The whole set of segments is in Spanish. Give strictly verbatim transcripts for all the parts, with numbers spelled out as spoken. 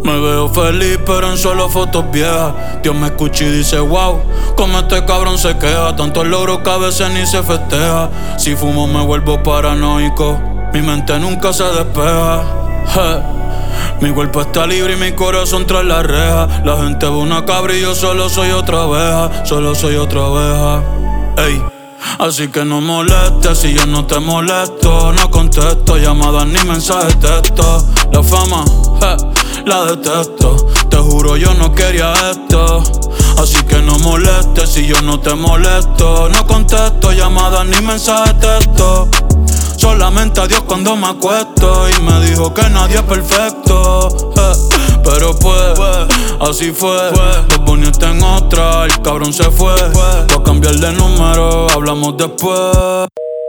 Me veo feliz pero en solo fotos viejas. Dios me escucha y dice wow, como este cabrón se queja. Tantos logros que a veces ni se festeja. Si fumo me vuelvo paranoico, mi mente nunca se despeja. Je. Mi cuerpo está libre y mi corazón tras la reja. La gente ve una cabra y yo solo soy otra abeja. Solo soy otra abeja. Ey. Así que no molestes si yo no te molesto. No contesto llamadas ni mensajes de texto. La fama, je, la detesto. Te juro yo no quería esto. Así que no molestes si yo no te molesto. No contesto llamadas ni mensajes de texto. Solamente a Dios cuando me acuesto. Y me dijo que nadie es perfecto, je. Pero pues, así fue. Los Bunny está en otra, el cabrón se fue. Voy a cambiar de número, hablamos después.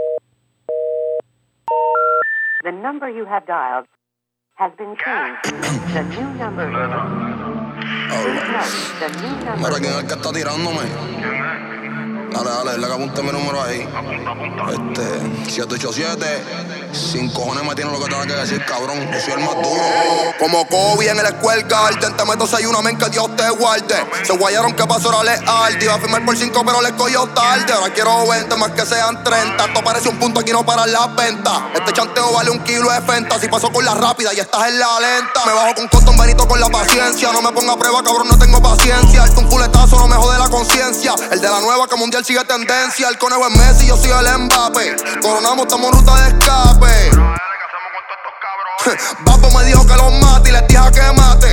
The number you have dialed has been changed. The new number is... No, the new number... Mira, ¿quién es el que está tirándome? Dale, dale, dale que apunte mi número ahí. Este, siete ocho siete. Sin cojones me tiene lo que tenga que decir, cabrón. Yo soy el más duro. Como Kobe en el Square Garden. Te meto seis una men que Dios te guarde. Se guayaron que pasó ahora leal. Te iba a firmar por cinco pero les cogió tarde. Ahora quiero veinte más que sean treinta. Esto parece un punto, aquí no paran las ventas. Este chanteo vale un kilo de fenta. Si paso con la rápida y estás en la lenta. Me bajo con Cotton Benito con la paciencia. No me ponga a prueba, cabrón, no tengo paciencia. Darte un culetazo no me jode la conciencia. El de la nueva que mundial sigue tendencia. El conejo es Messi, yo soy el Mbappé. Coronamos, estamos en ruta de escape. Pero dale, ¿qué hacemos con todos estos cabrones? Bapo me dijo que los mate y les dije que mate.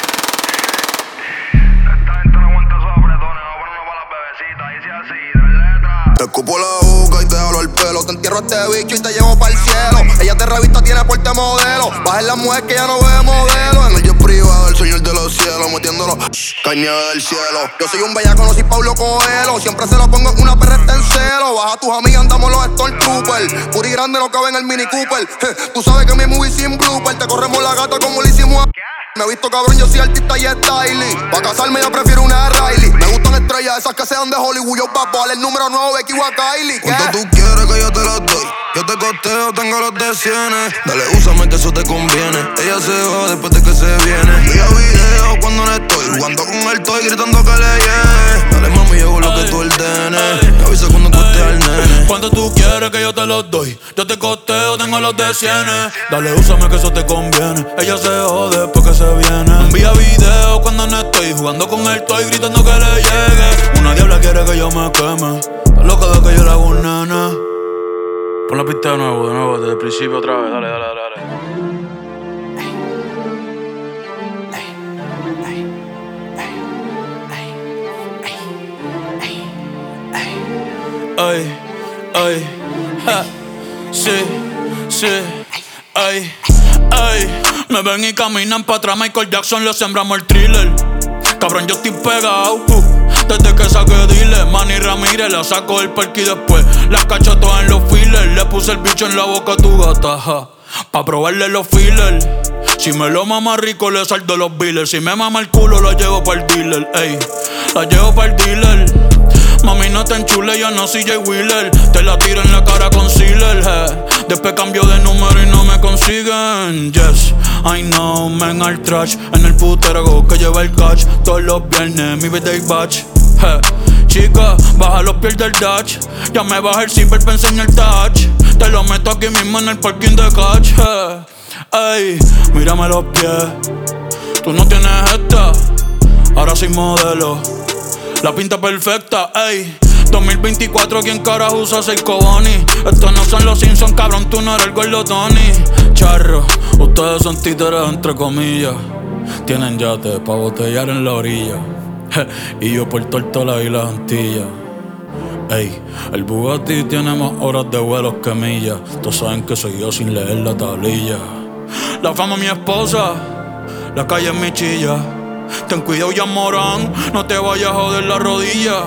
Esta gente no aguanta esos apretones. No ponernos para las bebecitas. Dice así, tres letras. Te escupo la boca y te jalo el pelo. Te entierro este bicho y te llevo para el cielo. Ella de revista tiene porte modelo. Baja en la mujer que ya no ve modelo. En el jet privado, el señor de los cielos. Metiéndolo, cañada del cielo. Yo soy un bellaco, no soy Pablo Coelho. Siempre se lo pongo en una perra en celo. Baja a tus amigas, andamos los Stormtroopers. Puri grande no cabe en el Mini Cooper. Tú sabes que mi movie sin blooper. Te corremos la gata como lo hicimos a... Me he visto cabrón, yo soy artista y styling. Pa' casarme yo prefiero una Riley. Me gustan estrellas, esas que sean de Hollywood. Yo papo, dale el número nuevo, Becky o a Kylie. ¿Cuánto tú quieres que yo te los doy? Yo te costeo, tengo los de cienes. Dale, úsame que eso te conviene. Ella se va después de que se viene. Envía video cuando no estoy jugando con él, estoy gritando que le llegue. Dale mami, yo hago lo que tú ordenes. Me avisa cuando corte al nene. ¿Cuánto tú quieres que yo te los doy? Yo te costeo, tengo los de cienes. Dale, úsame que eso te conviene. Ella se jode después que se viene. Envía video cuando no estoy jugando con él, estoy gritando que le llegue. Una diabla quiere que yo me queme. Está loca de que yo le hago un nene. Pon la pista de nuevo, de nuevo, desde el principio otra vez. Dale, dale, dale, dale. Ay, ay, ja, sí, sí, ay, ay. Me ven y caminan pa' atrás, Michael Jackson, le sembramos el thriller. Cabrón, yo estoy pegado, uh, desde que saqué dile. Manny Ramírez, la saco del parque y después las cacho todas en los fillers. Le puse el bicho en la boca a tu gata, ja, pa' probarle los fillers. Si me lo mama rico, le saldo los billers. Si me mama el culo, lo llevo pa'l dealer, ey. La llevo pa'l dealer. Mami, no te enchule, yo no soy Jay Wheeler. Te la tiro en la cara con Sealer, eh. Después cambio de número y no me consiguen. Yes, I know, men al trash. En el putero que lleva el catch. Todos los viernes, mi birthday batch, eh. Chica, baja los pies del dash. Ya me baja el zipper pa' enseñar el touch. Te lo meto aquí mismo en el parking de catch, eh. Ey, mírame los pies. Tú no tienes esta, ahora soy modelo. La pinta perfecta, ey. dos mil veinticuatro, ¿quién carajo usa seis Cobani? Estos no son los Simpsons, cabrón, tú no eres el gordo Tony. Charro, ustedes son títeres entre comillas. Tienen yate pa' botellar en la orilla. Y yo por Tortola y las Antillas. Ey, el Bugatti tiene más horas de vuelos que millas. Todos saben que soy yo sin leer la tablilla. La fama es mi esposa, la calle es mi chilla. Ten cuidado, ya Morán, no te vayas a joder la rodilla.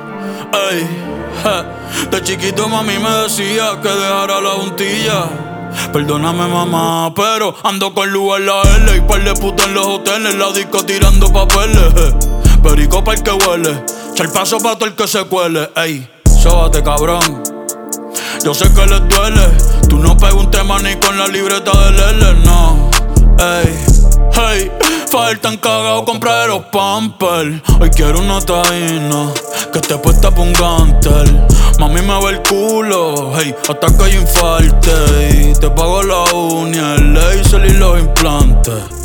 Ey, je, de chiquito mami me decía que dejara la juntilla. Perdóname mamá, pero ando con luz en la L y par de putas en los hoteles, la disco tirando papeles, je. Perico pa' el que huele, echar paso pa' todo el que se cuele. Ey, sóbate cabrón, yo sé que les duele. Tú no pegas un tema ni con la libreta del L, no. Ey, Hey, Fael tan cagado, compra de los Pampers. Hoy quiero una taína que esté puesta pa' un gantel. Mami me ve el culo, hey, hasta que yo infarte. Y te pago la uña, el laser y los implantes.